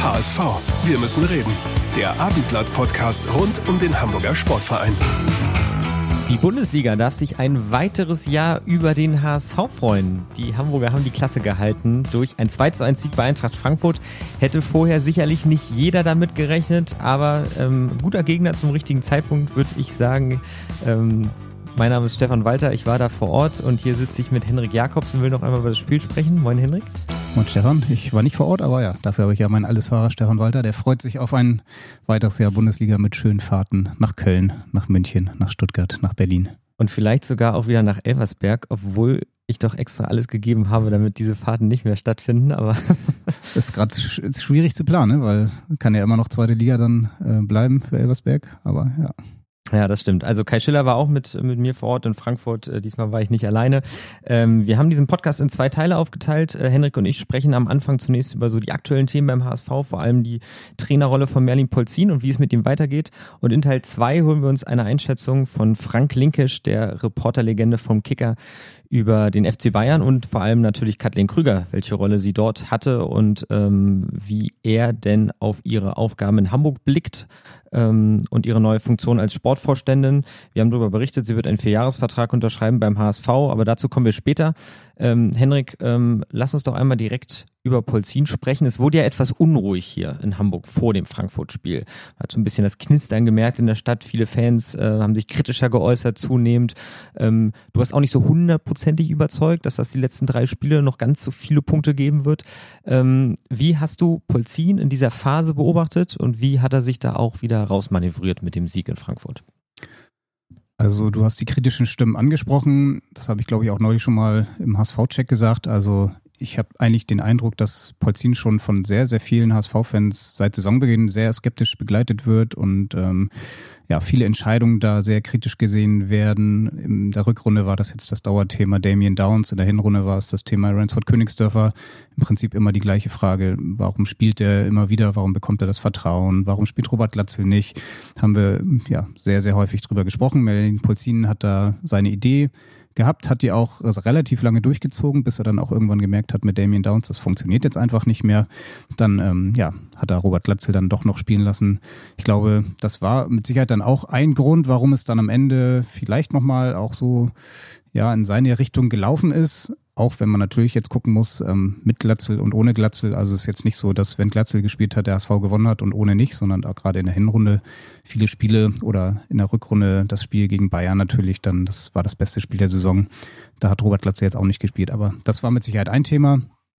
HSV, wir müssen reden. Der Abendblatt-Podcast rund um den Hamburger Sportverein. Die Bundesliga darf sich ein weiteres Jahr über den HSV freuen. Die Hamburger haben die Klasse gehalten durch ein 2:1 Sieg bei Eintracht Frankfurt. Hätte vorher sicherlich nicht jeder damit gerechnet, aber guter Gegner zum richtigen Zeitpunkt, würde ich sagen. Mein Name ist Stefan Walter, ich war da vor Ort und hier sitze ich mit Henrik Jakobs und will noch einmal über das Spiel sprechen. Moin Henrik. Moin Stefan, ich war nicht vor Ort, aber ja, dafür habe ich ja meinen Allesfahrer Stefan Walter. Der freut sich auf ein weiteres Jahr Bundesliga mit schönen Fahrten nach Köln, nach München, nach Stuttgart, nach Berlin. Und vielleicht sogar auch wieder nach Elversberg, obwohl ich doch extra alles gegeben habe, damit diese Fahrten nicht mehr stattfinden. Aber das ist gerade schwierig zu planen, weil kann ja immer noch zweite Liga dann bleiben für Elversberg, aber ja. Ja, das stimmt. Also Kai Schiller war auch mit mir vor Ort in Frankfurt. Diesmal war ich nicht alleine. Wir haben diesen Podcast in 2 Teile aufgeteilt. Henrik und ich sprechen am Anfang zunächst über so die aktuellen Themen beim HSV, vor allem die Trainerrolle von Merlin Polzin und wie es mit ihm weitergeht. Und in Teil 2 holen wir uns eine Einschätzung von Frank Linkesch, der Reporterlegende vom Kicker, über den FC Bayern und vor allem natürlich Kathleen Krüger, welche Rolle sie dort hatte und wie er denn auf ihre Aufgaben in Hamburg blickt und ihre neue Funktion als Sportvorständin. Wir haben darüber berichtet, sie wird einen 4-Jahres-Vertrag unterschreiben beim HSV, aber dazu kommen wir später. Henrik, lass uns doch einmal direkt über Polzin sprechen. Es wurde ja etwas unruhig hier in Hamburg vor dem Frankfurt-Spiel. Man hat so ein bisschen das Knistern gemerkt in der Stadt. Viele Fans haben sich kritischer geäußert zunehmend. Du hast auch nicht so 100%ig überzeugt, dass das die letzten 3 Spiele noch ganz so viele Punkte geben wird. Wie hast du Polzin in dieser Phase beobachtet und wie hat er sich da auch wieder rausmanövriert mit dem Sieg in Frankfurt? Also du hast die kritischen Stimmen angesprochen. Das habe ich, glaube ich, auch neulich schon mal im HSV-Check gesagt. Also ich habe eigentlich den Eindruck, dass Polzin schon von sehr, sehr vielen HSV-Fans seit Saisonbeginn sehr skeptisch begleitet wird und viele Entscheidungen da sehr kritisch gesehen werden. In der Rückrunde war das jetzt das Dauerthema Damien Downs, in der Hinrunde war es das Thema Ransford Königsdörfer. Im Prinzip immer die gleiche Frage, warum spielt er immer wieder, warum bekommt er das Vertrauen, warum spielt Robert Glatzel nicht? Haben wir sehr, sehr häufig drüber gesprochen. Merlin Polzin hat da seine Idee gehabt, hat die auch relativ lange durchgezogen, bis er dann auch irgendwann gemerkt hat mit Damien Downs, das funktioniert jetzt einfach nicht mehr. Dann hat er Robert Glatzel dann doch noch spielen lassen. Ich glaube, das war mit Sicherheit dann auch ein Grund, warum es dann am Ende vielleicht nochmal auch so in seine Richtung gelaufen ist. Auch wenn man natürlich jetzt gucken muss, mit Glatzel und ohne Glatzel. Also es ist jetzt nicht so, dass wenn Glatzel gespielt hat, der HSV gewonnen hat und ohne nicht, sondern auch gerade in der Hinrunde viele Spiele oder in der Rückrunde das Spiel gegen Bayern natürlich dann, das war das beste Spiel der Saison. Da hat Robert Glatzel jetzt auch nicht gespielt, aber das war mit Sicherheit ein Thema.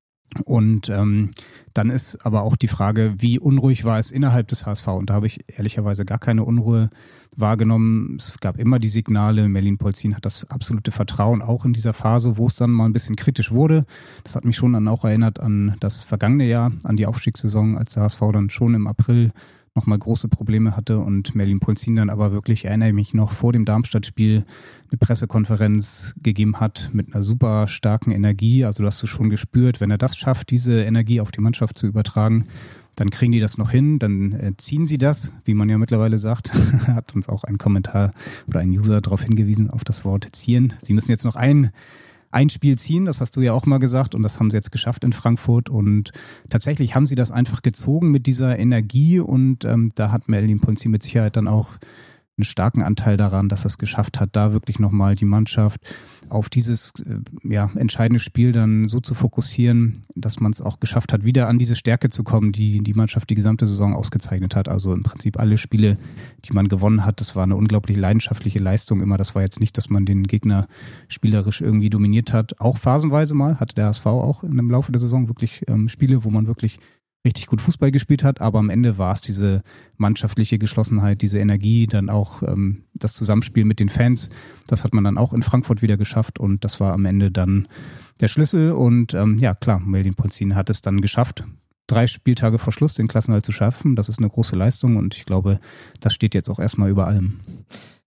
Und dann ist aber auch die Frage, wie unruhig war es innerhalb des HSV? Und da habe ich ehrlicherweise gar keine Unruhe wahrgenommen. Es gab immer die Signale, Merlin Polzin hat das absolute Vertrauen, auch in dieser Phase, wo es dann mal ein bisschen kritisch wurde. Das hat mich schon dann auch erinnert an das vergangene Jahr, an die Aufstiegssaison, als der HSV dann schon im April nochmal große Probleme hatte und Merlin Polzin dann aber wirklich, erinnere ich mich noch, vor dem Darmstadt-Spiel eine Pressekonferenz gegeben hat mit einer super starken Energie. Also du hast du schon gespürt, wenn er das schafft, diese Energie auf die Mannschaft zu übertragen, dann kriegen die das noch hin, dann ziehen sie das, wie man ja mittlerweile sagt. Hat uns auch ein Kommentar oder ein User darauf hingewiesen, auf das Wort ziehen. Sie müssen jetzt noch ein Spiel ziehen, das hast du ja auch mal gesagt und das haben sie jetzt geschafft in Frankfurt und tatsächlich haben sie das einfach gezogen mit dieser Energie und da hat Merlin Polzin mit Sicherheit dann auch einen starken Anteil daran, dass er es geschafft hat, da wirklich nochmal die Mannschaft auf dieses entscheidende Spiel dann so zu fokussieren, dass man es auch geschafft hat, wieder an diese Stärke zu kommen, die die Mannschaft die gesamte Saison ausgezeichnet hat. Also im Prinzip alle Spiele, die man gewonnen hat, das war eine unglaublich leidenschaftliche Leistung immer. Das war jetzt nicht, dass man den Gegner spielerisch irgendwie dominiert hat. Auch phasenweise mal hatte der HSV auch im Laufe der Saison wirklich Spiele, wo man wirklich richtig gut Fußball gespielt hat, aber am Ende war es diese mannschaftliche Geschlossenheit, diese Energie, dann auch das Zusammenspiel mit den Fans, das hat man dann auch in Frankfurt wieder geschafft und das war am Ende dann der Schlüssel und Merlin Polzin hat es dann geschafft, 3 Spieltage vor Schluss den Klassenerhalt zu schaffen, das ist eine große Leistung und ich glaube, das steht jetzt auch erstmal über allem.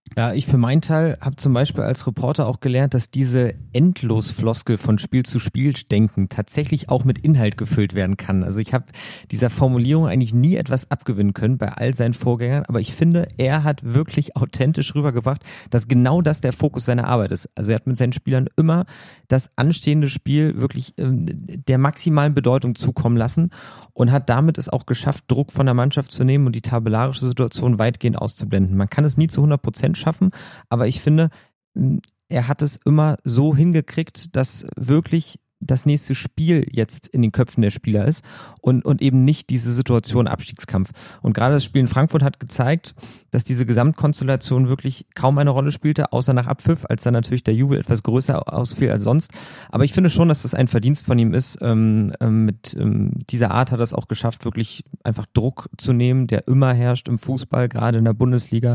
Ja, ich für meinen Teil habe zum Beispiel als Reporter auch gelernt, dass diese Endlosfloskel von Spiel zu Spiel denken tatsächlich auch mit Inhalt gefüllt werden kann. Also ich habe dieser Formulierung eigentlich nie etwas abgewinnen können bei all seinen Vorgängern, aber ich finde, er hat wirklich authentisch rübergebracht, dass genau das der Fokus seiner Arbeit ist. Also er hat mit seinen Spielern immer das anstehende Spiel wirklich der maximalen Bedeutung zukommen lassen und hat damit es auch geschafft, Druck von der Mannschaft zu nehmen und die tabellarische Situation weitgehend auszublenden. Man kann es nie zu 100% schaffen, aber ich finde, er hat es immer so hingekriegt, dass wirklich das nächste Spiel jetzt in den Köpfen der Spieler ist und eben nicht diese Situation Abstiegskampf. Und gerade das Spiel in Frankfurt hat gezeigt, dass diese Gesamtkonstellation wirklich kaum eine Rolle spielte, außer nach Abpfiff, als dann natürlich der Jubel etwas größer ausfiel als sonst. Aber ich finde schon, dass das ein Verdienst von ihm ist. Mit dieser Art hat er es auch geschafft, wirklich einfach Druck zu nehmen, der immer herrscht im Fußball, gerade in der Bundesliga.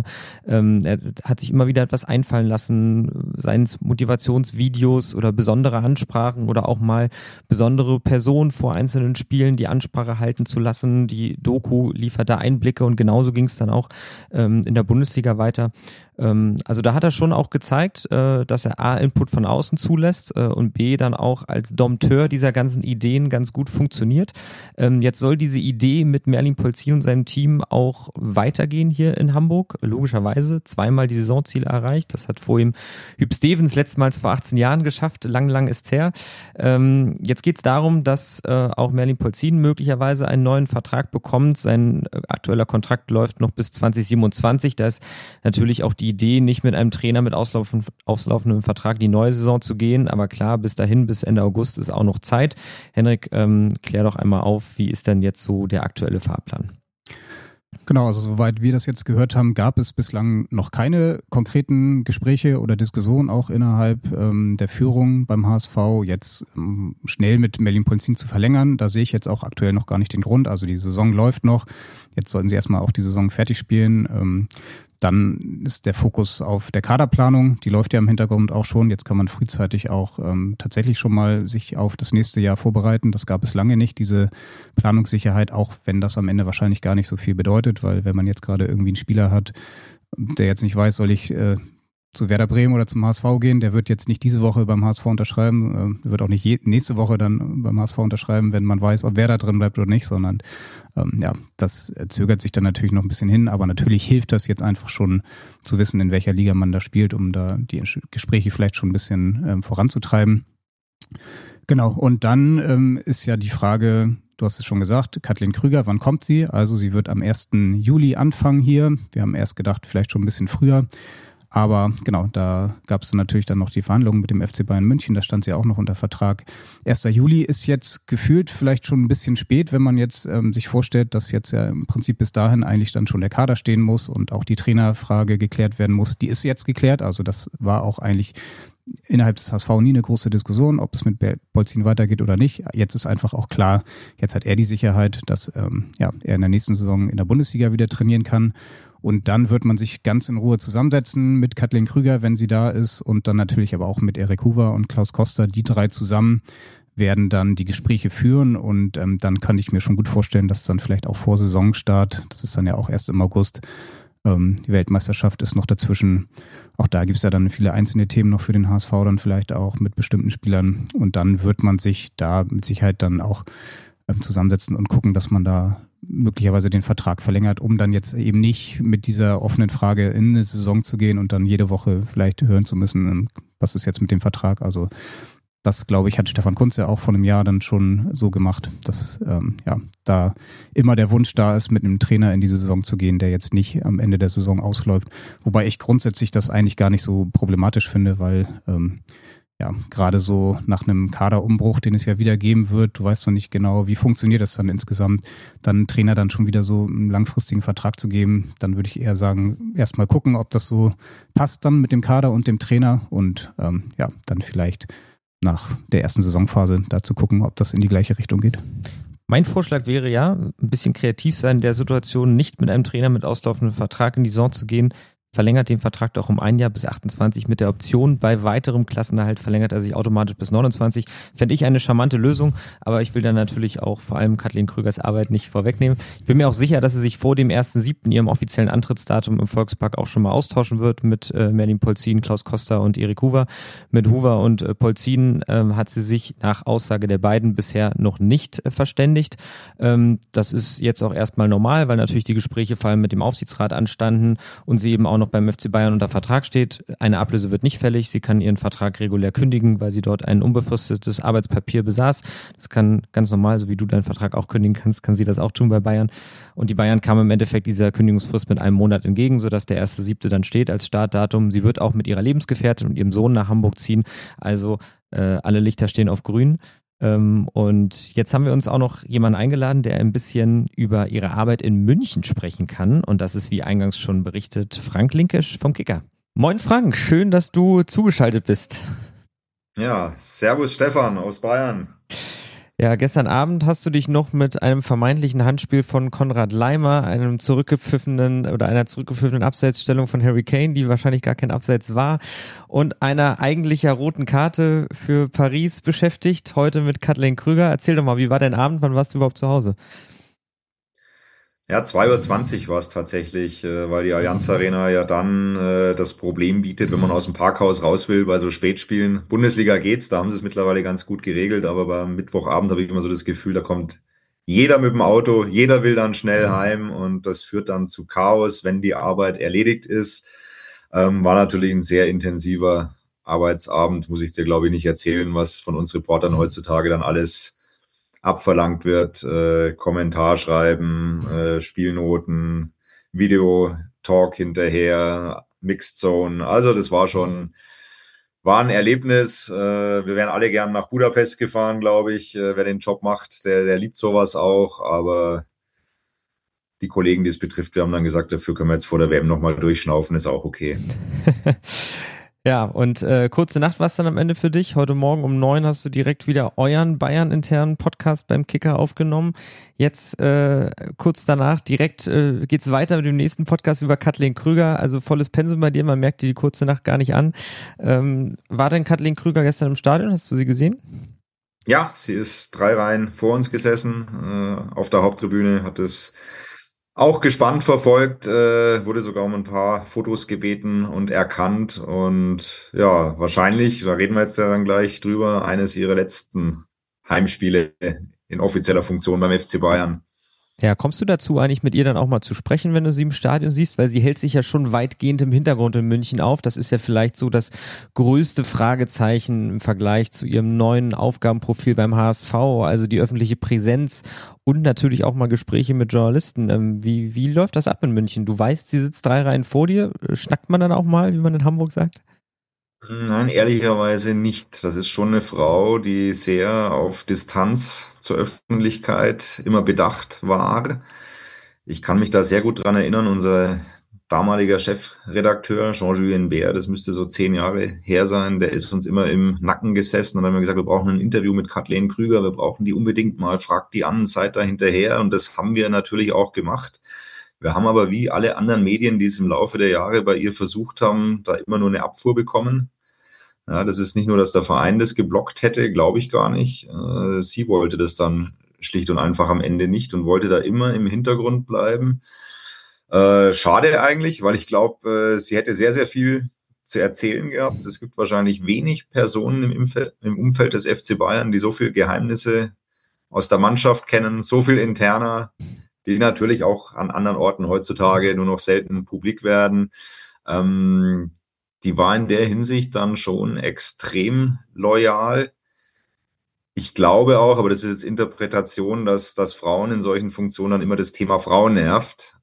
Er hat sich immer wieder etwas einfallen lassen, seien es Motivationsvideos oder besondere Ansprachen oder auch mal besondere Personen vor einzelnen Spielen die Ansprache halten zu lassen. Die Doku liefert da Einblicke und genauso ging es dann auch in der Bundesliga weiter. Also da hat er schon auch gezeigt, dass er A, Input von außen zulässt und B, dann auch als Dompteur dieser ganzen Ideen ganz gut funktioniert. Jetzt soll diese Idee mit Merlin Polzin und seinem Team auch weitergehen hier in Hamburg. Logischerweise 2-mal die Saisonziele erreicht. Das hat vor ihm Hüb Stevens letztmals vor 18 Jahren geschafft. Lang ist's her. Jetzt geht's darum, dass auch Merlin Polzin möglicherweise einen neuen Vertrag bekommt. Sein aktueller Kontrakt läuft noch bis 2027. Da ist natürlich auch die Idee, nicht mit einem Trainer mit auslaufendem Vertrag die neue Saison zu gehen, aber klar, bis dahin, bis Ende August ist auch noch Zeit. Henrik, klär doch einmal auf, wie ist denn jetzt so der aktuelle Fahrplan? Genau, also soweit wir das jetzt gehört haben, gab es bislang noch keine konkreten Gespräche oder Diskussionen auch innerhalb der Führung beim HSV, jetzt schnell mit Merlin Polzin zu verlängern. Da sehe ich jetzt auch aktuell noch gar nicht den Grund. Also die Saison läuft noch. Jetzt sollten sie erstmal auch die Saison fertig spielen. Dann ist der Fokus auf der Kaderplanung, die läuft ja im Hintergrund auch schon. Jetzt kann man frühzeitig auch tatsächlich schon mal sich auf das nächste Jahr vorbereiten. Das gab es lange nicht, diese Planungssicherheit, auch wenn das am Ende wahrscheinlich gar nicht so viel bedeutet, weil wenn man jetzt gerade irgendwie einen Spieler hat, der jetzt nicht weiß, soll ich zu Werder Bremen oder zum HSV gehen, der wird jetzt nicht diese Woche beim HSV unterschreiben, wird auch nicht nächste Woche dann beim HSV unterschreiben, wenn man weiß, ob Werder drin bleibt oder nicht, sondern das zögert sich dann natürlich noch ein bisschen hin, aber natürlich hilft das jetzt einfach schon zu wissen, in welcher Liga man da spielt, um da die Gespräche vielleicht schon ein bisschen voranzutreiben. Genau, und dann ist ja die Frage, du hast es schon gesagt, Kathleen Krüger, wann kommt sie? Also sie wird am 1. Juli anfangen hier. Wir haben erst gedacht, vielleicht schon ein bisschen früher. Aber genau, da gab es natürlich dann noch die Verhandlungen mit dem FC Bayern München, da stand sie auch noch unter Vertrag. 1. Juli ist jetzt gefühlt vielleicht schon ein bisschen spät, wenn man jetzt sich vorstellt, dass jetzt ja im Prinzip bis dahin eigentlich dann schon der Kader stehen muss und auch die Trainerfrage geklärt werden muss. Die ist jetzt geklärt, also das war auch eigentlich innerhalb des HSV nie eine große Diskussion, ob es mit Polzin weitergeht oder nicht. Jetzt ist einfach auch klar, jetzt hat er die Sicherheit, dass er in der nächsten Saison in der Bundesliga wieder trainieren kann. Und dann wird man sich ganz in Ruhe zusammensetzen mit Kathleen Krüger, wenn sie da ist, und dann natürlich aber auch mit Erik Huber und Klaus Koster. Die drei zusammen werden dann die Gespräche führen und dann kann ich mir schon gut vorstellen, dass dann vielleicht auch vor Saisonstart, das ist dann ja auch erst im August, die Weltmeisterschaft ist noch dazwischen. Auch da gibt es ja dann viele einzelne Themen noch für den HSV, dann vielleicht auch mit bestimmten Spielern. Und dann wird man sich da mit Sicherheit dann auch zusammensetzen und gucken, dass man da möglicherweise den Vertrag verlängert, um dann jetzt eben nicht mit dieser offenen Frage in eine Saison zu gehen und dann jede Woche vielleicht hören zu müssen, was ist jetzt mit dem Vertrag. Also das, glaube ich, hat Stefan Kuntz ja auch vor einem Jahr dann schon so gemacht, dass da immer der Wunsch da ist, mit einem Trainer in diese Saison zu gehen, der jetzt nicht am Ende der Saison ausläuft. Wobei ich grundsätzlich das eigentlich gar nicht so problematisch finde, weil gerade so nach einem Kaderumbruch, den es ja wieder geben wird, du weißt noch nicht genau, wie funktioniert das dann insgesamt, dann einen Trainer dann schon wieder so einen langfristigen Vertrag zu geben, dann würde ich eher sagen, erstmal gucken, ob das so passt dann mit dem Kader und dem Trainer und dann vielleicht nach der ersten Saisonphase da zu gucken, ob das in die gleiche Richtung geht. Mein Vorschlag wäre ja, ein bisschen kreativ sein in der Situation, nicht mit einem Trainer mit auslaufendem Vertrag in die Saison zu gehen, verlängert den Vertrag doch um 1 Jahr bis 28 mit der Option. Bei weiterem Klassenerhalt verlängert er sich automatisch bis 29. Fände ich eine charmante Lösung, aber ich will dann natürlich auch vor allem Kathleen Krügers Arbeit nicht vorwegnehmen. Ich bin mir auch sicher, dass sie sich vor dem 1.7. ihrem offiziellen Antrittsdatum im Volkspark auch schon mal austauschen wird mit Merlin Polzin, Klaus Koster und Erik Hoover. Mit Hoover und Polzin hat sie sich nach Aussage der beiden bisher noch nicht verständigt. Das ist jetzt auch erstmal normal, weil natürlich die Gespräche vor allem mit dem Aufsichtsrat anstanden und sie eben auch noch beim FC Bayern unter Vertrag steht. Eine Ablöse wird nicht fällig. Sie kann ihren Vertrag regulär kündigen, weil sie dort ein unbefristetes Arbeitspapier besaß. Das kann ganz normal, so wie du deinen Vertrag auch kündigen kannst, kann sie das auch tun bei Bayern. Und die Bayern kamen im Endeffekt dieser Kündigungsfrist mit einem Monat entgegen, sodass der 1.7. dann steht als Startdatum. Sie wird auch mit ihrer Lebensgefährtin und ihrem Sohn nach Hamburg ziehen. Also alle Lichter stehen auf grün. Und jetzt haben wir uns auch noch jemanden eingeladen, der ein bisschen über ihre Arbeit in München sprechen kann. Und das ist, wie eingangs schon berichtet, Frank Linkesch vom Kicker. Moin Frank, schön, dass du zugeschaltet bist. Ja, servus Stefan aus Bayern. Ja, gestern Abend hast du dich noch mit einem vermeintlichen Handspiel von Konrad Laimer, einer zurückgepfiffenen Abseitsstellung von Harry Kane, die wahrscheinlich gar kein Abseits war, und einer eigentlicher roten Karte für Paris beschäftigt, heute mit Kathleen Krüger. Erzähl doch mal, wie war dein Abend, wann warst du überhaupt zu Hause? Ja, 2:20 Uhr war es tatsächlich, weil die Allianz Arena ja dann das Problem bietet, wenn man aus dem Parkhaus raus will bei so Spätspielen. Bundesliga geht's, da haben sie es mittlerweile ganz gut geregelt, aber beim Mittwochabend habe ich immer so das Gefühl, da kommt jeder mit dem Auto, jeder will dann schnell heim und das führt dann zu Chaos, wenn die Arbeit erledigt ist. War natürlich ein sehr intensiver Arbeitsabend, muss ich dir, glaube ich, nicht erzählen, was von uns Reportern heutzutage dann alles abverlangt wird, Kommentar schreiben, Spielnoten, Videotalk hinterher, Mixed Zone. Also das war ein Erlebnis. Wir wären alle gern nach Budapest gefahren, glaube ich. Wer den Job macht, der liebt sowas auch. Aber die Kollegen, die es betrifft, wir haben dann gesagt, dafür können wir jetzt vor der WM nochmal durchschnaufen, ist auch okay. Ja, und kurze Nacht war es dann am Ende für dich. Heute Morgen um 9 hast du direkt wieder euren Bayern-internen Podcast beim Kicker aufgenommen. Jetzt kurz danach direkt geht's weiter mit dem nächsten Podcast über Kathleen Krüger. Also volles Pensum bei dir, man merkt dir die kurze Nacht gar nicht an. War denn Kathleen Krüger gestern im Stadion? Hast du sie gesehen? Ja, sie ist 3 Reihen vor uns gesessen auf der Haupttribüne, hat es auch gespannt verfolgt, wurde sogar um ein paar Fotos gebeten und erkannt. Und ja, wahrscheinlich, da reden wir jetzt ja dann gleich drüber, eines ihrer letzten Heimspiele in offizieller Funktion beim FC Bayern. Ja, kommst du dazu eigentlich mit ihr dann auch mal zu sprechen, wenn du sie im Stadion siehst? Weil sie hält sich ja schon weitgehend im Hintergrund in München auf. Das ist ja vielleicht so das größte Fragezeichen im Vergleich zu ihrem neuen Aufgabenprofil beim HSV, also die öffentliche Präsenz und natürlich auch mal Gespräche mit Journalisten. Wie läuft das ab in München? Du weißt, sie sitzt 3 Reihen vor dir. Schnackt man dann auch mal, wie man in Hamburg sagt? Nein, ehrlicherweise nicht. Das ist schon eine Frau, die sehr auf Distanz zur Öffentlichkeit immer bedacht war. Ich kann mich da sehr gut dran erinnern, unser damaliger Chefredakteur Jean-Julien Baer, das müsste so 10 Jahre her sein, der ist uns immer im Nacken gesessen und hat immer gesagt, wir brauchen ein Interview mit Kathleen Krüger, wir brauchen die unbedingt mal, fragt die an, seid da hinterher, und das haben wir natürlich auch gemacht. Wir haben aber wie alle anderen Medien, die es im Laufe der Jahre bei ihr versucht haben, da immer nur eine Abfuhr bekommen. Ja, das ist nicht nur, dass der Verein das geblockt hätte, glaube ich gar nicht. Sie wollte das dann schlicht und einfach am Ende nicht und wollte da immer im Hintergrund bleiben. Schade eigentlich, weil ich glaube, sie hätte sehr, sehr viel zu erzählen gehabt. Es gibt wahrscheinlich wenig Personen im Umfeld des FC Bayern, die so viele Geheimnisse aus der Mannschaft kennen, so viel interner, die natürlich auch an anderen Orten heutzutage nur noch selten publik werden. Die war in der Hinsicht dann schon extrem loyal. Ich glaube auch, aber das ist jetzt Interpretation, dass Frauen in solchen Funktionen dann immer das Thema Frauen nervt,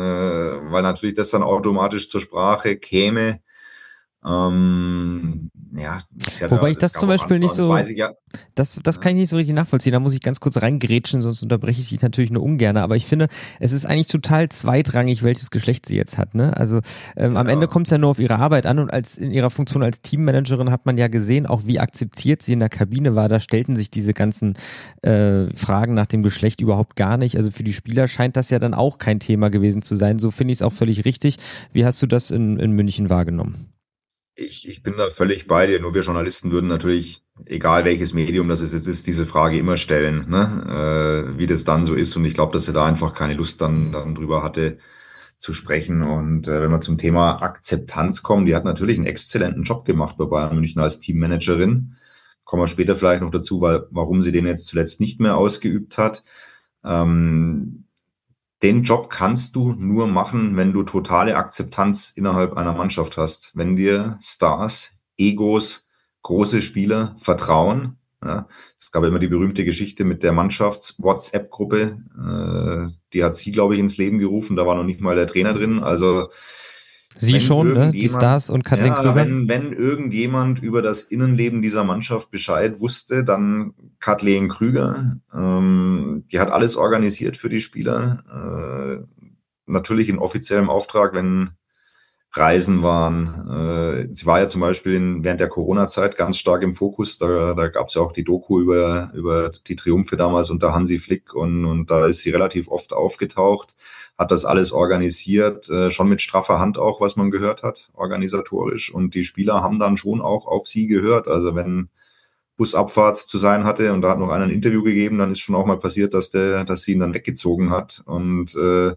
weil natürlich das dann automatisch zur Sprache käme. ja, sie hat Wobei ja, ich es das gab zum auch Beispiel nicht Anfragen, das so, weiß ich ja. das kann ich nicht so richtig nachvollziehen. Da muss ich ganz kurz reingrätschen, sonst unterbreche ich dich natürlich nur ungern. Aber ich finde, es ist eigentlich total zweitrangig, welches Geschlecht sie jetzt hat. Ne? Also am Ende Genau. kommt es ja nur auf ihre Arbeit an und als in ihrer Funktion als Teammanagerin hat man ja gesehen, auch wie akzeptiert sie in der Kabine war. Da stellten sich diese ganzen Fragen nach dem Geschlecht überhaupt gar nicht. Also für die Spieler scheint das ja dann auch kein Thema gewesen zu sein. So finde ich es auch völlig richtig. Wie hast du das in München wahrgenommen? Ich bin da völlig bei dir. Nur wir Journalisten würden natürlich, egal welches Medium das es jetzt ist, diese Frage immer stellen, ne? Wie das dann so ist. Und ich glaube, dass er da einfach keine Lust dann drüber hatte zu sprechen. Und wenn wir zum Thema Akzeptanz kommen, die hat natürlich einen exzellenten Job gemacht bei Bayern München als Teammanagerin. Kommen wir später vielleicht noch dazu, warum sie den jetzt zuletzt nicht mehr ausgeübt hat. Ähm, Den Job kannst du nur machen, wenn du totale Akzeptanz innerhalb einer Mannschaft hast. Wenn dir Stars, Egos, große Spieler vertrauen. Ja, es gab ja immer die berühmte Geschichte mit der Mannschafts-WhatsApp-Gruppe. Die hat sie, glaube ich, ins Leben gerufen. Da war noch nicht mal der Trainer drin. Also Sie wenn schon, ne? Die irgendjemand, Stars und Kathleen ja, Krüger. wenn irgendjemand über das Innenleben dieser Mannschaft Bescheid wusste, dann Kathleen Krüger. Die hat alles organisiert für die Spieler. Natürlich in offiziellem Auftrag, wenn Reisen waren. Sie war ja zum Beispiel während der Corona-Zeit ganz stark im Fokus. Da gab es ja auch die Doku über die Triumphe damals unter Hansi Flick und da ist sie relativ oft aufgetaucht, hat das alles organisiert, schon mit straffer Hand auch, was man gehört hat, organisatorisch. Und die Spieler haben dann schon auch auf sie gehört. Also wenn Busabfahrt zu sein hatte und da hat noch einer ein Interview gegeben, dann ist schon auch mal passiert, dass sie ihn dann weggezogen hat und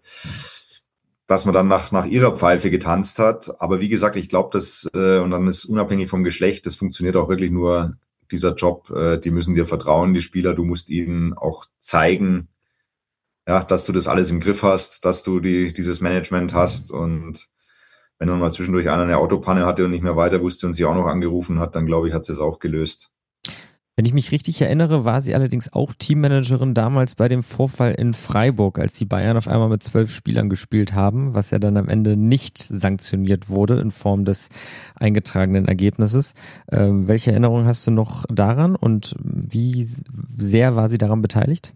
dass man dann nach ihrer Pfeife getanzt hat. Aber wie gesagt, ich glaube, und dann ist unabhängig vom Geschlecht, das funktioniert auch wirklich nur dieser Job. Die müssen dir vertrauen, die Spieler. Du musst ihnen auch zeigen, ja, dass du das alles im Griff hast, dass du dieses Management hast. Und wenn dann mal zwischendurch einer eine Autopanne hatte und nicht mehr weiter wusste und sie auch noch angerufen hat, dann glaube ich, hat sie es auch gelöst. Wenn ich mich richtig erinnere, war sie allerdings auch Teammanagerin damals bei dem Vorfall in Freiburg, als die Bayern auf einmal mit 12 Spielern gespielt haben, was ja dann am Ende nicht sanktioniert wurde in Form des eingetragenen Ergebnisses. Welche Erinnerungen hast du noch daran und wie sehr war sie daran beteiligt?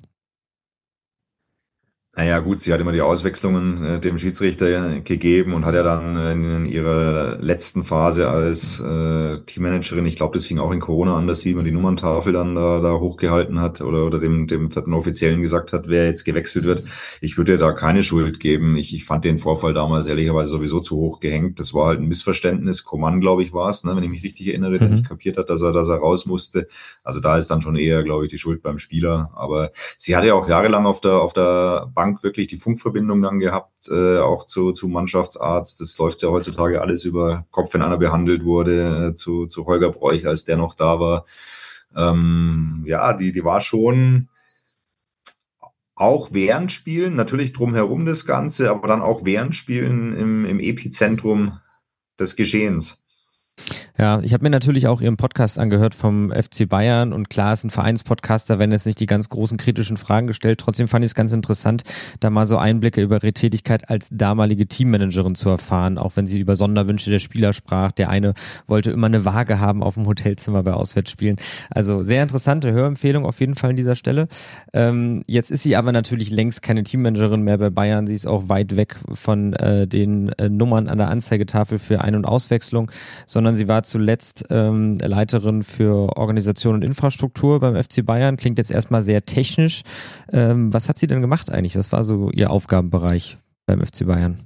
Naja, gut, sie hat immer die Auswechslungen dem Schiedsrichter gegeben und hat ja dann in ihrer letzten Phase als Teammanagerin, ich glaube, das fing auch in Corona an, dass sie immer die Nummerntafel dann da hochgehalten hat oder dem vierten Offiziellen gesagt hat, wer jetzt gewechselt wird. Ich würde ihr da keine Schuld geben. Ich fand den Vorfall damals ehrlicherweise sowieso zu hoch gehängt. Das war halt ein Missverständnis. Coman, glaube ich, war es, ne, wenn ich mich richtig erinnere, der nicht kapiert hat, dass er raus musste. Also da ist dann schon eher, glaube ich, die Schuld beim Spieler. Aber sie hatte ja auch jahrelang auf der Bank wirklich die Funkverbindung dann gehabt, auch zu Mannschaftsarzt. Das läuft ja heutzutage alles über Kopf, wenn einer behandelt wurde, zu Holger Bräuch, als der noch da war. Ja, die war schon auch während Spielen, natürlich drumherum das Ganze, aber dann auch während Spielen im Epizentrum des Geschehens. Ja, ich habe mir natürlich auch ihren Podcast angehört vom FC Bayern und klar, ist ein Vereinspodcast, da werden jetzt nicht die ganz großen kritischen Fragen gestellt. Trotzdem fand ich es ganz interessant, da mal so Einblicke über ihre Tätigkeit als damalige Teammanagerin zu erfahren, auch wenn sie über Sonderwünsche der Spieler sprach. Der eine wollte immer eine Waage haben auf dem Hotelzimmer bei Auswärtsspielen. Also sehr interessante Hörempfehlung auf jeden Fall an dieser Stelle. Jetzt ist sie aber natürlich längst keine Teammanagerin mehr bei Bayern. Sie ist auch weit weg von den Nummern an der Anzeigetafel für Ein- und Auswechslung, sondern sie war zuletzt Leiterin für Organisation und Infrastruktur beim FC Bayern. Klingt jetzt erstmal sehr technisch. Was hat sie denn gemacht eigentlich? Was war so ihr Aufgabenbereich beim FC Bayern?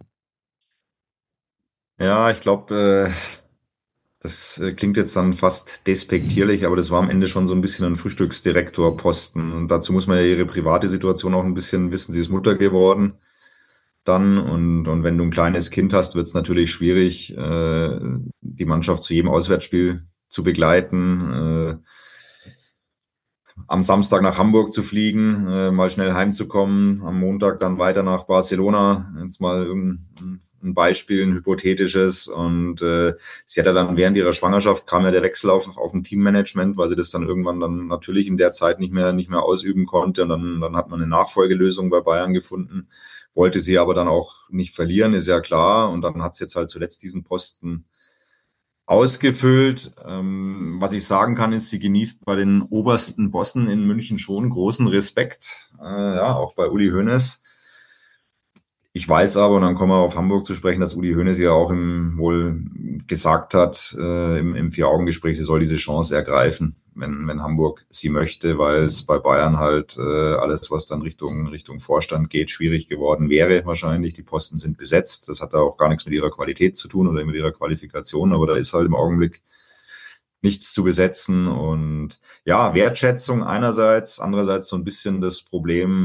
Ja, ich glaube, das klingt jetzt dann fast despektierlich, aber das war am Ende schon so ein bisschen ein Frühstücksdirektorposten. Und dazu muss man ja ihre private Situation auch ein bisschen wissen. Sie ist Mutter geworden dann und wenn du ein kleines Kind hast, wird es natürlich schwierig, die Mannschaft zu jedem Auswärtsspiel zu begleiten, am Samstag nach Hamburg zu fliegen, mal schnell heimzukommen, am Montag dann weiter nach Barcelona, jetzt mal ein Beispiel, ein hypothetisches. Und sie hat ja dann während ihrer Schwangerschaft kam ja der Wechsel auf ein Teammanagement, weil sie das dann irgendwann dann natürlich in der Zeit nicht mehr ausüben konnte. Und dann hat man eine Nachfolgelösung bei Bayern gefunden, wollte sie aber dann auch nicht verlieren, ist ja klar. Und dann hat sie jetzt halt zuletzt diesen Posten ausgefüllt. Was ich sagen kann, ist, sie genießt bei den obersten Bossen in München schon großen Respekt. Ja, auch bei Uli Hoeneß. Ich weiß aber, und dann kommen wir auf Hamburg zu sprechen, dass Uli Hoeneß ja auch wohl gesagt hat, im Vier-Augen-Gespräch, sie soll diese Chance ergreifen, wenn Hamburg sie möchte, weil es bei Bayern halt alles, was dann Richtung Vorstand geht, schwierig geworden wäre wahrscheinlich. Die Posten sind besetzt. Das hat da auch gar nichts mit ihrer Qualität zu tun oder mit ihrer Qualifikation, aber da ist halt im Augenblick nichts zu besetzen. Und ja, Wertschätzung einerseits, andererseits so ein bisschen das Problem,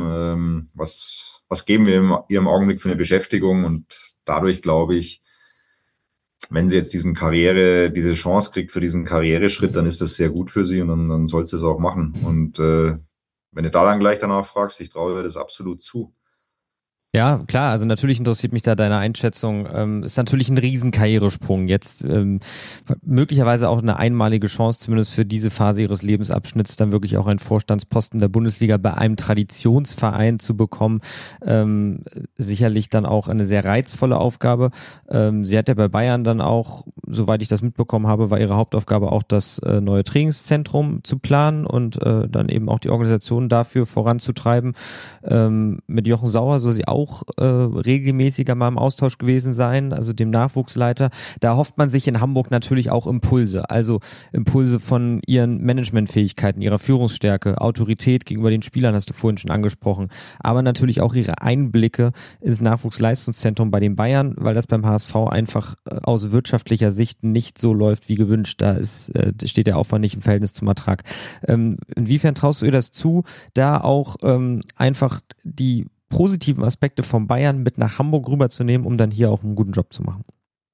was geben wir ihr im Augenblick für eine Beschäftigung? Und dadurch glaube ich, wenn sie jetzt diese Chance kriegt für diesen Karriereschritt, dann ist das sehr gut für sie und dann soll sie es auch machen. Und wenn du da dann gleich danach fragst, ich traue ihr das absolut zu. Ja, klar, also natürlich interessiert mich da deine Einschätzung. Ist natürlich ein Riesenkarrieresprung. Jetzt möglicherweise auch eine einmalige Chance, zumindest für diese Phase ihres Lebensabschnitts, dann wirklich auch einen Vorstandsposten der Bundesliga bei einem Traditionsverein zu bekommen. Sicherlich dann auch eine sehr reizvolle Aufgabe. Sie hat ja bei Bayern dann auch, soweit ich das mitbekommen habe, war ihre Hauptaufgabe auch das neue Trainingszentrum zu planen und dann eben auch die Organisation dafür voranzutreiben. Mit Jochen Sauer soll sie auch regelmäßiger mal im Austausch gewesen sein, also dem Nachwuchsleiter. Da hofft man sich in Hamburg natürlich auch Impulse, also Impulse von ihren Managementfähigkeiten, ihrer Führungsstärke, Autorität gegenüber den Spielern, hast du vorhin schon angesprochen, aber natürlich auch ihre Einblicke ins Nachwuchsleistungszentrum bei den Bayern, weil das beim HSV einfach aus wirtschaftlicher Sicht nicht so läuft wie gewünscht. Da steht der Aufwand nicht im Verhältnis zum Ertrag. Inwiefern traust du ihr das zu, da auch einfach die positiven Aspekte von Bayern mit nach Hamburg rüberzunehmen, um dann hier auch einen guten Job zu machen?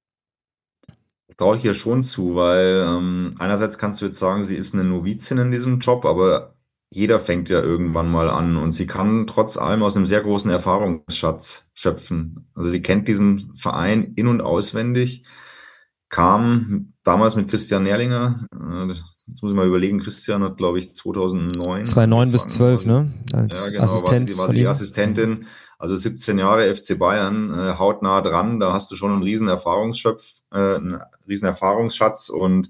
Traue ich ihr schon zu, weil einerseits kannst du jetzt sagen, sie ist eine Novizin in diesem Job, aber jeder fängt ja irgendwann mal an und sie kann trotz allem aus einem sehr großen Erfahrungsschatz schöpfen. Also sie kennt diesen Verein in- und auswendig, kam damals mit Christian Nährlinger, jetzt muss ich mal überlegen, Christian hat, glaube ich, 2009 2009 bis angefangen. 12, ne? Ja, Als genau, Assistenz war von sie die ihm. Assistentin. Also 17 Jahre FC Bayern, hautnah dran. Da hast du schon einen riesen Erfahrungsschatz und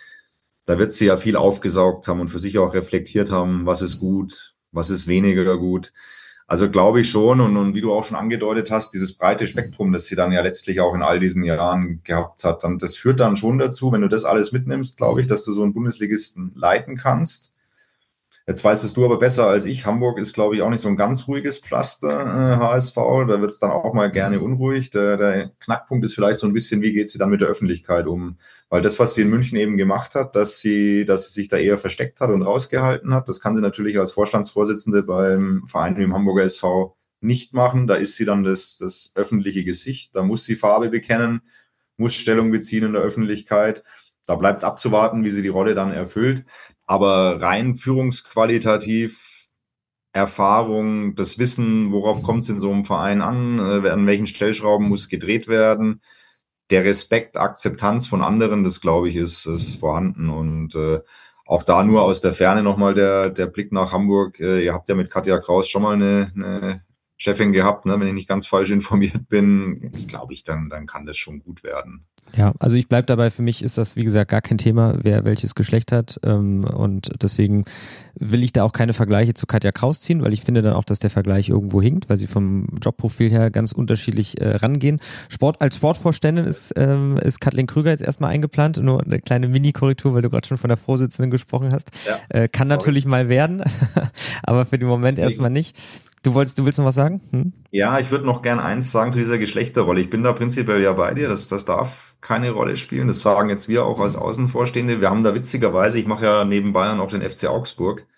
da wird sie ja viel aufgesaugt haben und für sich auch reflektiert haben, was ist gut, was ist weniger gut. Also glaube ich schon und wie du auch schon angedeutet hast, dieses breite Spektrum, das sie dann ja letztlich auch in all diesen Jahren gehabt hat, dann, das führt dann schon dazu, wenn du das alles mitnimmst, glaube ich, dass du so einen Bundesligisten leiten kannst. Jetzt weißt es du aber besser als ich. Hamburg ist, glaube ich, auch nicht so ein ganz ruhiges Pflaster, HSV. Da wird es dann auch mal gerne unruhig. Der Knackpunkt ist vielleicht so ein bisschen, wie geht sie dann mit der Öffentlichkeit um? Weil das, was sie in München eben gemacht hat, dass sie sich da eher versteckt hat und rausgehalten hat, das kann sie natürlich als Vorstandsvorsitzende beim Verein wie dem Hamburger SV nicht machen. Da ist sie dann das öffentliche Gesicht. Da muss sie Farbe bekennen, muss Stellung beziehen in der Öffentlichkeit. Da bleibt es abzuwarten, wie sie die Rolle dann erfüllt. Aber rein führungsqualitativ, Erfahrung, das Wissen, worauf kommt es in so einem Verein an welchen Stellschrauben muss gedreht werden, der Respekt, Akzeptanz von anderen, das glaube ich, ist vorhanden. Und auch da nur aus der Ferne nochmal der Blick nach Hamburg. Ihr habt ja mit Katja Kraus schon mal eine Chefin gehabt, ne? Wenn ich nicht ganz falsch informiert bin. Ich glaube, dann kann das schon gut werden. Ja, also ich bleib dabei, für mich ist das, wie gesagt, gar kein Thema, wer welches Geschlecht hat und deswegen will ich da auch keine Vergleiche zu Katja Kraus ziehen, weil ich finde dann auch, dass der Vergleich irgendwo hinkt, weil sie vom Jobprofil her ganz unterschiedlich rangehen. Als Sportvorständin ist Kathleen Krüger jetzt erstmal eingeplant, nur eine kleine Mini-Korrektur, weil du gerade schon von der Vorsitzenden gesprochen hast. Ja, kann natürlich mal werden, aber für den Moment erstmal nicht. Du willst noch was sagen? Ja, ich würde noch gern eins sagen zu dieser Geschlechterrolle. Ich bin da prinzipiell ja bei dir, das darf keine Rolle spielen. Das sagen jetzt wir auch als Außenvorstehende. Wir haben da witzigerweise, ich mache ja neben Bayern auch den FC Augsburg.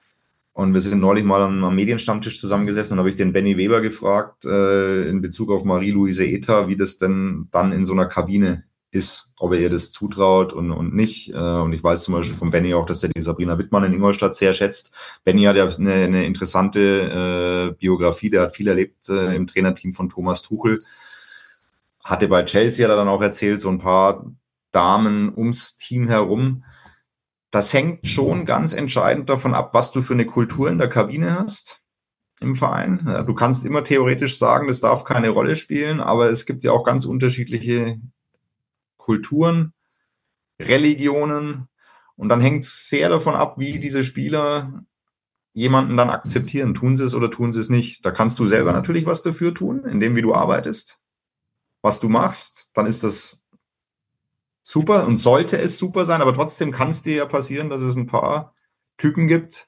Und wir sind neulich mal am Medienstammtisch zusammengesessen und habe ich den Benny Weber gefragt, in Bezug auf Marie-Louise Ether, wie das denn dann in so einer Kabine ist, ob er ihr das zutraut und nicht. Und ich weiß zum Beispiel von Benny auch, dass er die Sabrina Wittmann in Ingolstadt sehr schätzt. Benny hat ja eine interessante Biografie, der hat viel erlebt im Trainerteam von Thomas Tuchel. Hatte bei Chelsea, hat er dann auch erzählt, so ein paar Damen ums Team herum. Das hängt schon ganz entscheidend davon ab, was du für eine Kultur in der Kabine hast im Verein. Du kannst immer theoretisch sagen, das darf keine Rolle spielen, aber es gibt ja auch ganz unterschiedliche Kulturen. Religionen. Und dann hängt es sehr davon ab, wie diese Spieler jemanden dann akzeptieren. Tun sie es oder tun sie es nicht? Da kannst du selber natürlich was dafür tun, indem wie du arbeitest, was du machst. Dann ist das super und sollte es super sein, aber trotzdem kann es dir ja passieren, dass es ein paar Typen gibt,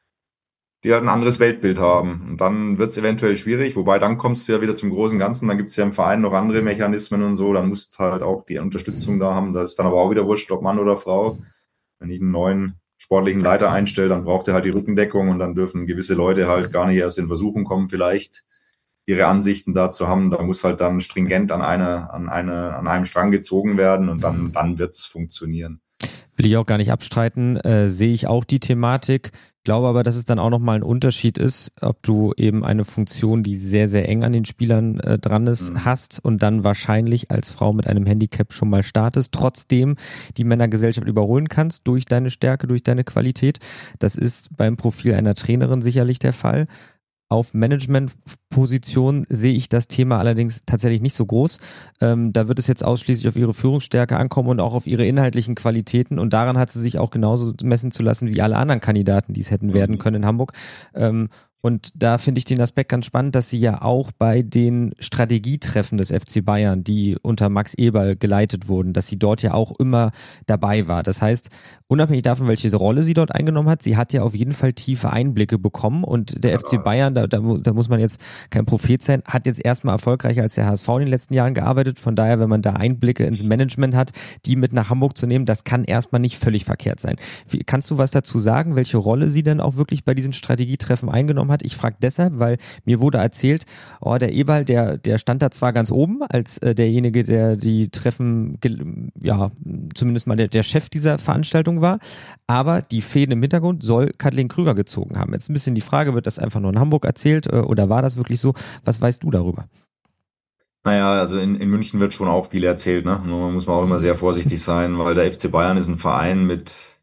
die halt ein anderes Weltbild haben. Und dann wird es eventuell schwierig, wobei dann kommst du ja wieder zum großen Ganzen, dann gibt es ja im Verein noch andere Mechanismen und so, dann musst du halt auch die Unterstützung da haben. Das ist dann aber auch wieder wurscht, ob Mann oder Frau. Wenn ich einen neuen sportlichen Leiter einstelle, dann braucht er halt die Rückendeckung und dann dürfen gewisse Leute halt gar nicht erst in Versuchung kommen, vielleicht ihre Ansichten dazu haben. Da muss halt dann stringent an einem Strang gezogen werden und dann wird es funktionieren. Will ich auch gar nicht abstreiten, sehe ich auch die Thematik. Glaube aber, dass es dann auch nochmal ein Unterschied ist, ob du eben eine Funktion, die sehr, sehr eng an den Spielern dran ist, hast und dann wahrscheinlich als Frau mit einem Handicap schon mal startest, trotzdem die Männergesellschaft überholen kannst durch deine Stärke, durch deine Qualität. Das ist beim Profil einer Trainerin sicherlich der Fall. Auf Management-Position sehe ich das Thema allerdings tatsächlich nicht so groß. Da wird es jetzt ausschließlich auf ihre Führungsstärke ankommen und auch auf ihre inhaltlichen Qualitäten. Und daran hat sie sich auch genauso messen zu lassen wie alle anderen Kandidaten, die es hätten werden können in Hamburg. Und da finde ich den Aspekt ganz spannend, dass sie ja auch bei den Strategietreffen des FC Bayern, die unter Max Eberl geleitet wurden, dass sie dort ja auch immer dabei war. Das heißt, unabhängig davon, welche Rolle sie dort eingenommen hat, sie hat ja auf jeden Fall tiefe Einblicke bekommen und der FC Bayern, da muss man jetzt kein Prophet sein, hat jetzt erstmal erfolgreicher als der HSV in den letzten Jahren gearbeitet. Von daher, wenn man da Einblicke ins Management hat, die mit nach Hamburg zu nehmen, das kann erstmal nicht völlig verkehrt sein. Kannst du was dazu sagen, welche Rolle sie denn auch wirklich bei diesen Strategietreffen eingenommen hat? Ich frage deshalb, weil mir wurde erzählt, der Eberl, der stand da zwar ganz oben als derjenige, der die Treffen, zumindest mal der Chef dieser Veranstaltung war, aber die Fäden im Hintergrund soll Kathleen Krüger gezogen haben. Jetzt ein bisschen die Frage, wird das einfach nur in Hamburg erzählt oder war das wirklich so? Was weißt du darüber? Naja, also in München wird schon auch viel erzählt, ne? Nur muss man auch immer sehr vorsichtig sein, weil der FC Bayern ist ein Verein mit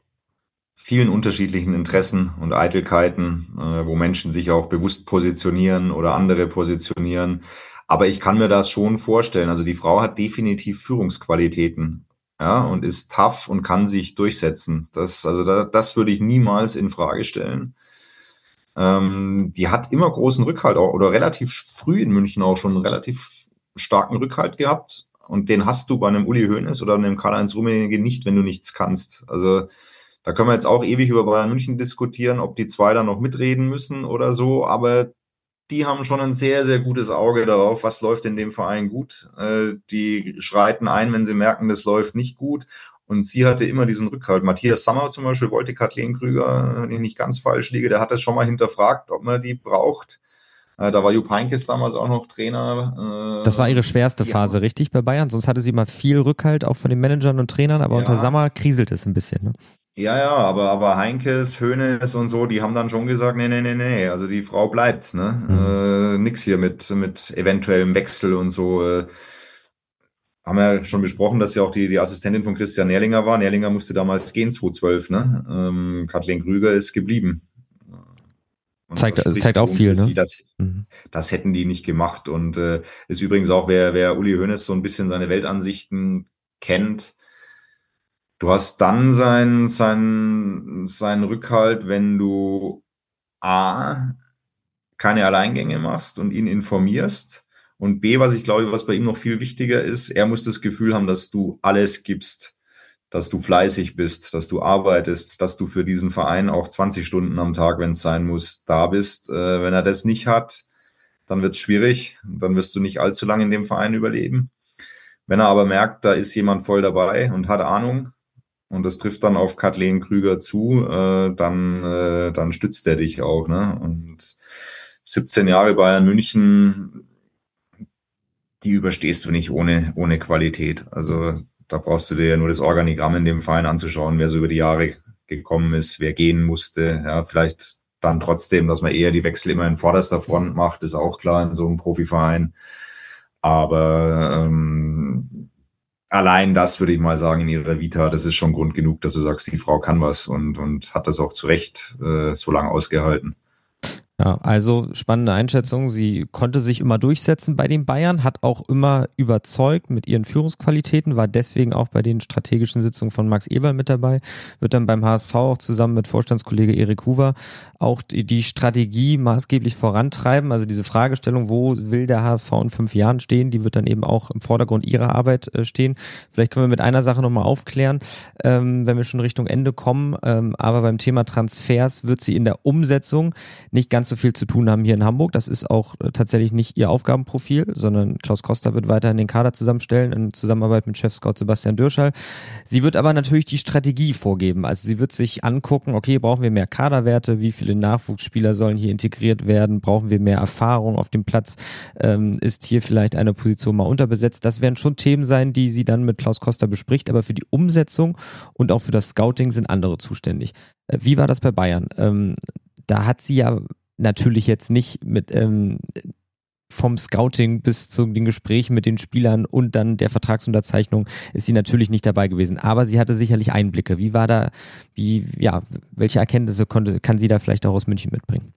vielen unterschiedlichen Interessen und Eitelkeiten, wo Menschen sich auch bewusst positionieren oder andere positionieren. Aber ich kann mir das schon vorstellen. Also die Frau hat definitiv Führungsqualitäten, ja, und ist tough und kann sich durchsetzen. Das würde ich niemals in Frage stellen. Die hat immer großen Rückhalt auch, oder relativ früh in München auch schon einen relativ starken Rückhalt gehabt. Und den hast du bei einem Uli Hoeneß oder einem Karl-Heinz Rummenigge nicht, wenn du nichts kannst. Also da können wir jetzt auch ewig über Bayern München diskutieren, ob die zwei da noch mitreden müssen oder so, aber die haben schon ein sehr, sehr gutes Auge darauf, was läuft in dem Verein gut. Die schreiten ein, wenn sie merken, das läuft nicht gut. Und sie hatte immer diesen Rückhalt. Matthias Sammer zum Beispiel wollte Kathleen Krüger, wenn ich nicht ganz falsch liege, der hat das schon mal hinterfragt, ob man die braucht. Da war Jupp Heynckes damals auch noch Trainer. Das war ihre schwerste Phase, richtig, bei Bayern? Sonst hatte sie mal viel Rückhalt, auch von den Managern und Trainern, aber unter Sammer kriselt es ein bisschen, ne? Ja, aber Heinkes, Hoeneß und so, die haben dann schon gesagt, nee, also die Frau bleibt, ne? Nix hier mit eventuellem Wechsel und so. Haben wir ja schon besprochen, dass ja auch die Assistentin von Christian Nährlinger war. Nährlinger musste damals gehen, 2012, ne? Kathleen Krüger ist geblieben. Und zeigt auch viel, ne? Das hätten die nicht gemacht. Und ist übrigens auch, wer Uli Hoeneß so ein bisschen seine Weltansichten kennt, du hast dann seinen Rückhalt, wenn du A, keine Alleingänge machst und ihn informierst, und B, was ich glaube, was bei ihm noch viel wichtiger ist, er muss das Gefühl haben, dass du alles gibst, dass du fleißig bist, dass du arbeitest, dass du für diesen Verein auch 20 Stunden am Tag, wenn es sein muss, da bist. Wenn er das nicht hat, dann wird es schwierig, dann wirst du nicht allzu lange in dem Verein überleben. Wenn er aber merkt, da ist jemand voll dabei und hat Ahnung, und das trifft dann auf Kathleen Krüger zu, dann stützt er dich auch, ne? Und 17 Jahre Bayern München, die überstehst du nicht ohne Qualität. Also da brauchst du dir ja nur das Organigramm in dem Verein anzuschauen, wer so über die Jahre gekommen ist, wer gehen musste. Ja, vielleicht dann trotzdem, dass man eher die Wechsel immer in vorderster Front macht, ist auch klar in so einem Profiverein. Aber allein das, würde ich mal sagen, in ihrer Vita, das ist schon Grund genug, dass du sagst, die Frau kann was und hat das auch zu Recht so lange ausgehalten. Ja, also spannende Einschätzung. Sie konnte sich immer durchsetzen bei den Bayern, hat auch immer überzeugt mit ihren Führungsqualitäten, war deswegen auch bei den strategischen Sitzungen von Max Eberl mit dabei, wird dann beim HSV auch zusammen mit Vorstandskollege Erik Huber auch die Strategie maßgeblich vorantreiben. Also diese Fragestellung, wo will der HSV in 5 Jahren stehen, die wird dann eben auch im Vordergrund ihrer Arbeit stehen. Vielleicht können wir mit einer Sache nochmal aufklären, wenn wir schon Richtung Ende kommen. Aber beim Thema Transfers wird sie in der Umsetzung nicht ganz so viel zu tun haben hier in Hamburg. Das ist auch tatsächlich nicht ihr Aufgabenprofil, sondern Klaus Koster wird weiterhin den Kader zusammenstellen in Zusammenarbeit mit Chef-Scout Sebastian Dürschall. Sie wird aber natürlich die Strategie vorgeben. Also sie wird sich angucken, okay, brauchen wir mehr Kaderwerte? Wie viele Nachwuchsspieler sollen hier integriert werden? Brauchen wir mehr Erfahrung auf dem Platz? Ist hier vielleicht eine Position mal unterbesetzt? Das werden schon Themen sein, die sie dann mit Klaus Koster bespricht. Aber für die Umsetzung und auch für das Scouting sind andere zuständig. Wie war das bei Bayern? Da hat sie ja natürlich jetzt nicht mit vom Scouting bis zu den Gesprächen mit den Spielern und dann der Vertragsunterzeichnung ist sie natürlich nicht dabei gewesen. Aber sie hatte sicherlich Einblicke. Wie war da, welche Erkenntnisse kann sie da vielleicht auch aus München mitbringen?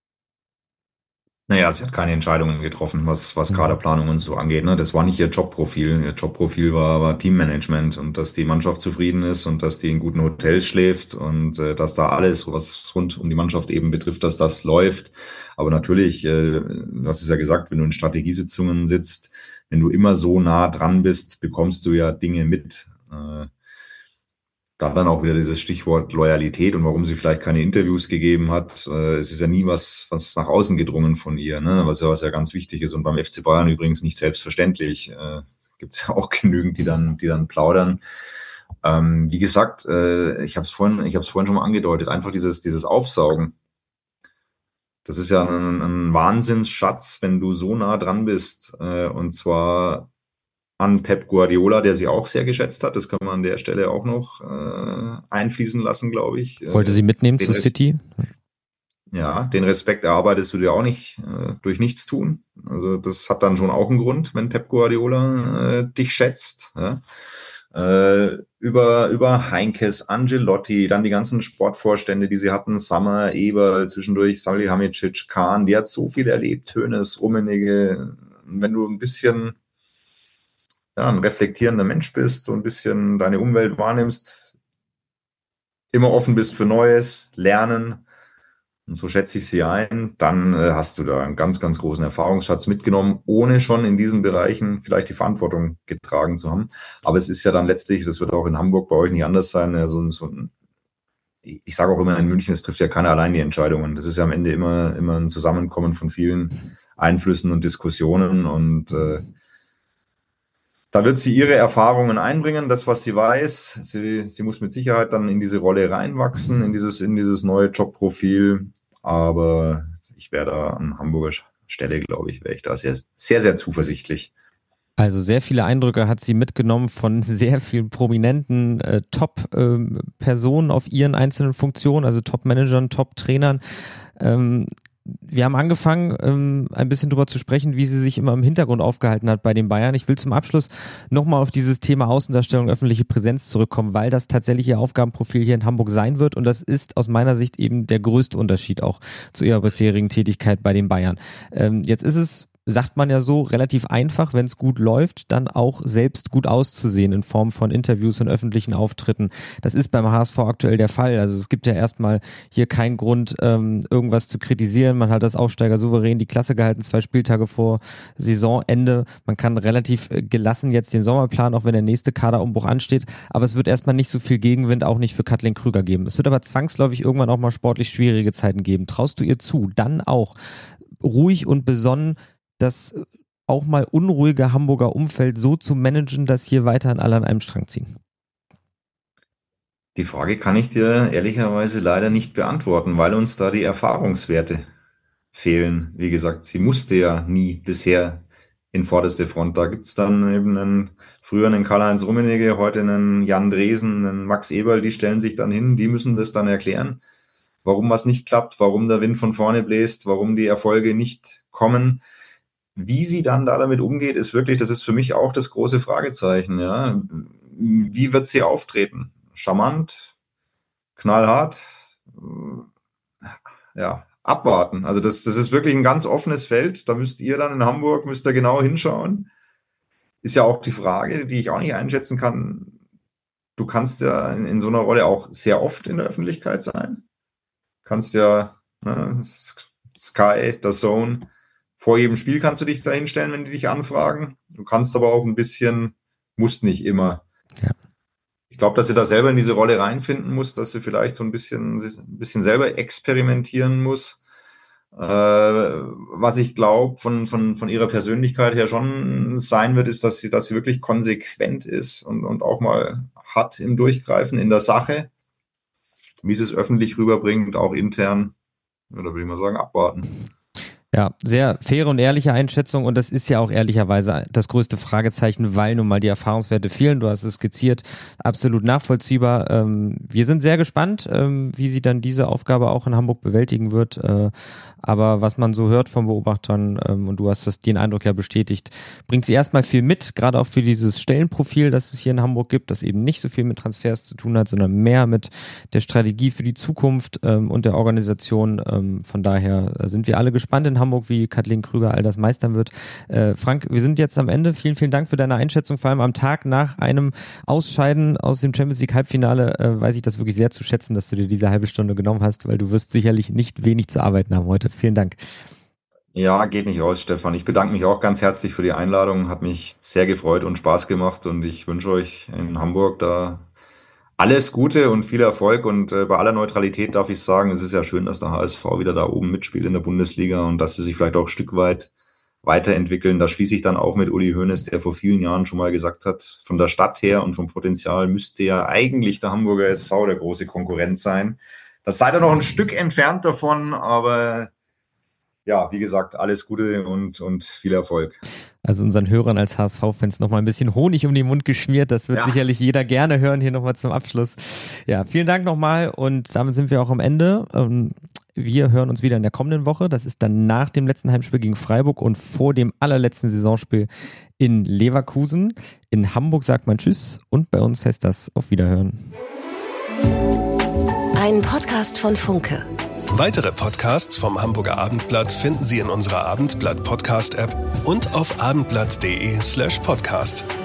Naja, sie hat keine Entscheidungen getroffen, was Kaderplanung und so angeht. Ne? Das war nicht ihr Jobprofil. Ihr Jobprofil war Teammanagement und dass die Mannschaft zufrieden ist und dass die in guten Hotels schläft und dass da alles, was rund um die Mannschaft eben betrifft, dass das läuft. Aber natürlich, du hast es ja gesagt, wenn du in Strategiesitzungen sitzt, wenn du immer so nah dran bist, bekommst du ja Dinge mit. Da dann auch wieder dieses Stichwort Loyalität und warum sie vielleicht keine Interviews gegeben hat. Es ist ja nie was nach außen gedrungen von ihr, ne? Was ja ganz wichtig ist. Und beim FC Bayern übrigens nicht selbstverständlich. Gibt es ja auch genügend, die dann plaudern. Wie gesagt, ich habe es vorhin schon mal angedeutet, einfach dieses Aufsaugen. Das ist ja ein Wahnsinnsschatz, wenn du so nah dran bist. Und zwar an Pep Guardiola, der sie auch sehr geschätzt hat. Das kann man an der Stelle auch noch einfließen lassen, glaube ich. Wollte sie mitnehmen zu City? Ja, den Respekt erarbeitest du dir auch nicht durch nichts tun. Also das hat dann schon auch einen Grund, wenn Pep Guardiola dich schätzt. Ja? Über Heinkes, Ancelotti, dann die ganzen Sportvorstände, die sie hatten, Sammer, Eberl, zwischendurch Salihamidzic, Kahn, die hat so viel erlebt, Hoeneß, Rummenigge. Wenn du ein bisschen ein reflektierender Mensch bist, so ein bisschen deine Umwelt wahrnimmst, immer offen bist für Neues, Lernen, und so schätze ich sie ein, dann hast du da einen ganz, ganz großen Erfahrungsschatz mitgenommen, ohne schon in diesen Bereichen vielleicht die Verantwortung getragen zu haben. Aber es ist ja dann letztlich, das wird auch in Hamburg bei euch nicht anders sein, ich sage auch immer in München, es trifft ja keiner allein die Entscheidungen. Das ist ja am Ende immer ein Zusammenkommen von vielen Einflüssen und Diskussionen und da wird sie ihre Erfahrungen einbringen, das, was sie weiß. Sie muss mit Sicherheit dann in diese Rolle reinwachsen, in dieses neue Jobprofil. Aber ich wäre da an Hamburger Stelle, glaube ich, wäre ich da sehr, sehr, sehr zuversichtlich. Also sehr viele Eindrücke hat sie mitgenommen von sehr vielen prominenten Top-Personen auf ihren einzelnen Funktionen, also Top-Managern, Top-Trainern. Wir haben angefangen, ein bisschen drüber zu sprechen, wie sie sich immer im Hintergrund aufgehalten hat bei den Bayern. Ich will zum Abschluss nochmal auf dieses Thema Außendarstellung, öffentliche Präsenz zurückkommen, weil das tatsächlich ihr Aufgabenprofil hier in Hamburg sein wird und das ist aus meiner Sicht eben der größte Unterschied auch zu ihrer bisherigen Tätigkeit bei den Bayern. Jetzt ist es, sagt man ja so, relativ einfach, wenn es gut läuft, dann auch selbst gut auszusehen in Form von Interviews und öffentlichen Auftritten. Das ist beim HSV aktuell der Fall. Also es gibt ja erstmal hier keinen Grund, irgendwas zu kritisieren. Man hat das Aufsteiger souverän die Klasse gehalten, 2 Spieltage vor Saisonende. Man kann relativ gelassen jetzt den Sommerplan, auch wenn der nächste Kaderumbruch ansteht. Aber es wird erstmal nicht so viel Gegenwind, auch nicht für Kathleen Krüger geben. Es wird aber zwangsläufig irgendwann auch mal sportlich schwierige Zeiten geben. Traust du ihr zu, dann auch ruhig und besonnen das auch mal unruhige Hamburger Umfeld so zu managen, dass hier weiterhin alle an einem Strang ziehen? Die Frage kann ich dir ehrlicherweise leider nicht beantworten, weil uns da die Erfahrungswerte fehlen. Wie gesagt, sie musste ja nie bisher in vorderste Front. Da gibt's dann eben früher einen Karl-Heinz Rummenigge, heute einen Jan Dresen, einen Max Eberl, die stellen sich dann hin, die müssen das dann erklären, warum was nicht klappt, warum der Wind von vorne bläst, warum die Erfolge nicht kommen. Wie sie dann damit umgeht, ist wirklich, das ist für mich auch das große Fragezeichen. Ja. Wie wird sie auftreten? Charmant, knallhart, ja, abwarten. Also das ist wirklich ein ganz offenes Feld. Da müsst ihr dann in Hamburg, genau hinschauen. Ist ja auch die Frage, die ich auch nicht einschätzen kann. Du kannst ja in so einer Rolle auch sehr oft in der Öffentlichkeit sein. Kannst ja, ne, Sky, DAZN, vor jedem Spiel kannst du dich da hinstellen, wenn die dich anfragen. Du kannst aber auch ein bisschen, musst nicht immer. Ja. Ich glaube, dass sie da selber in diese Rolle reinfinden muss, dass sie vielleicht so ein bisschen selber experimentieren muss. Was ich glaube, von ihrer Persönlichkeit her schon sein wird, ist, dass sie wirklich konsequent ist und auch mal hat im Durchgreifen in der Sache. Wie sie es öffentlich rüberbringt, auch intern, da würde ich mal sagen, abwarten. Ja, sehr faire und ehrliche Einschätzung und das ist ja auch ehrlicherweise das größte Fragezeichen, weil nun mal die Erfahrungswerte fehlen. Du hast es skizziert, absolut nachvollziehbar. Wir sind sehr gespannt, wie sie dann diese Aufgabe auch in Hamburg bewältigen wird. Aber was man so hört von Beobachtern, und du hast den Eindruck ja bestätigt, bringt sie erstmal viel mit, gerade auch für dieses Stellenprofil, das es hier in Hamburg gibt, das eben nicht so viel mit Transfers zu tun hat, sondern mehr mit der Strategie für die Zukunft und der Organisation. Von daher sind wir alle gespannt in Hamburg, wie Kathleen Krüger all das meistern wird. Frank, wir sind jetzt am Ende. Vielen, vielen Dank für deine Einschätzung, vor allem am Tag nach einem Ausscheiden aus dem Champions League Halbfinale. Weiß ich das wirklich sehr zu schätzen, dass du dir diese halbe Stunde genommen hast, weil du wirst sicherlich nicht wenig zu arbeiten haben heute. Vielen Dank. Ja, geht nicht aus, Stefan. Ich bedanke mich auch ganz herzlich für die Einladung. Hat mich sehr gefreut und Spaß gemacht und ich wünsche euch in Hamburg da alles Gute und viel Erfolg und bei aller Neutralität darf ich sagen, es ist ja schön, dass der HSV wieder da oben mitspielt in der Bundesliga und dass sie sich vielleicht auch ein Stück weit weiterentwickeln. Da schließe ich dann auch mit Uli Hoeneß, der vor vielen Jahren schon mal gesagt hat, von der Stadt her und vom Potenzial müsste ja eigentlich der Hamburger SV der große Konkurrent sein. Das seid ihr noch ein Stück entfernt davon, aber ja, wie gesagt, alles Gute und viel Erfolg. Also unseren Hörern als HSV-Fans nochmal ein bisschen Honig um den Mund geschmiert. Das wird sicherlich jeder gerne hören, hier nochmal zum Abschluss. Ja, vielen Dank nochmal und damit sind wir auch am Ende. Wir hören uns wieder in der kommenden Woche. Das ist dann nach dem letzten Heimspiel gegen Freiburg und vor dem allerletzten Saisonspiel in Leverkusen. In Hamburg sagt man Tschüss und bei uns heißt das auf Wiederhören. Ein Podcast von Funke. Weitere Podcasts vom Hamburger Abendblatt finden Sie in unserer Abendblatt-Podcast-App und auf abendblatt.de/podcast.